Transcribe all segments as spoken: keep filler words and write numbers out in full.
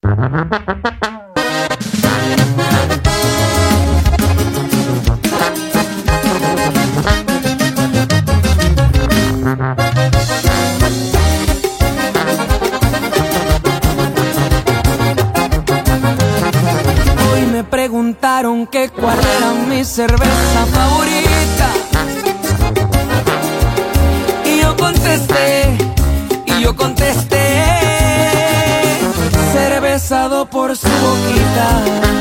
Hoy me preguntaron que cuál era mi cerveza favorita y yo contesté, y yo contesté, cervezado por su boquita.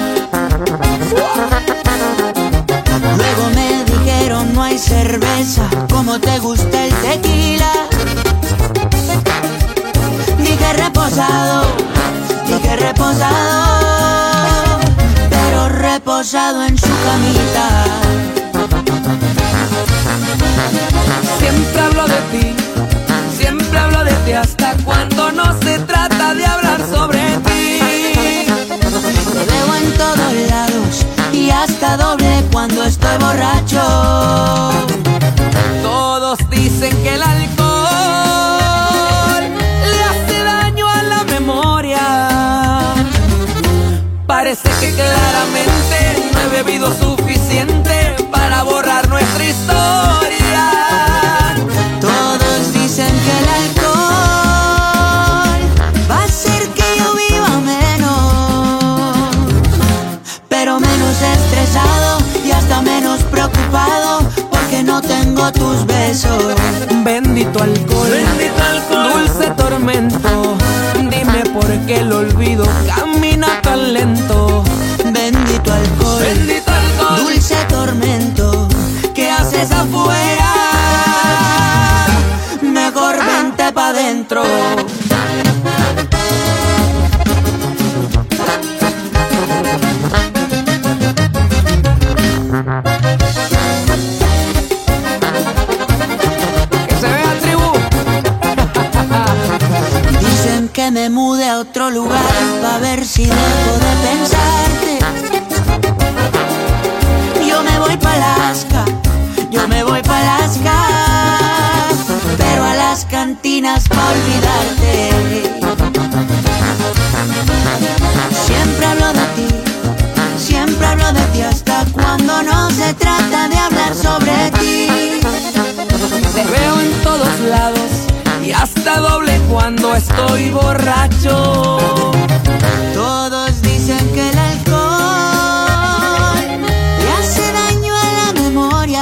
Luego me dijeron no hay cerveza como te gusta el tequila. Dije reposado, dije reposado, pero reposado en su camita. Siempre hablo de ti, siempre hablo de ti hasta cuando no se trata de hablar sobre ti. Te veo en todos lados y hasta doble cuando estoy borracho. Todos dicen que el alcohol le hace daño a la memoria. Parece que claramente no he bebido suficiente para borrar nuestra historia. Todos dicen que el alcohol va a hacer que yo viva menos, pero menos estresado y hasta menos preocupado porque no tengo tus besos. Bendito alcohol, Bendito alcohol, dulce tormento, dime por qué el olvido camina tan lento. Bendito alcohol, bendito alcohol, dulce tormento, ¿qué haces afuera? Mejor vente pa' dentro. Que se vea, tribu. Dicen que me mude a otro lugar pa' ver si dejo de pensarte. Yo me voy pa' Alaska, yo me voy pa' Alaska, pero a las cantinas pa' olvidarte. Siempre hablo de ti, siempre hablo de ti hasta cuando no se trata de hablar sobre ti. Te veo en todos lados y hasta doble cuando estoy borracho. Todos dicen que el alcohol le hace daño a la memoria.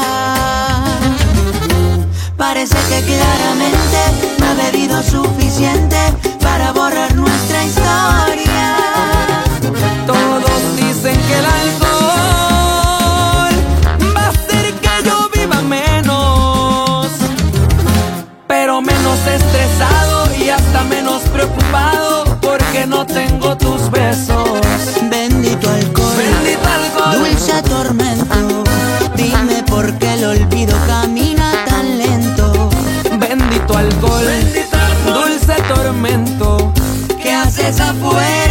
Parece que claramente no he bebido suficiente para borrar nuestra historia. Todos dicen que el alcohol va a hacer que yo viva menos, pero menos estresado y hasta menos preocupado porque no tengo tus besos. Bendito alcohol, bendito alcohol, dulce tormento, dime por qué el olvido camina tan lento. Bendito alcohol, bendito alcohol, dulce tormento, ¿Qué haces afuera?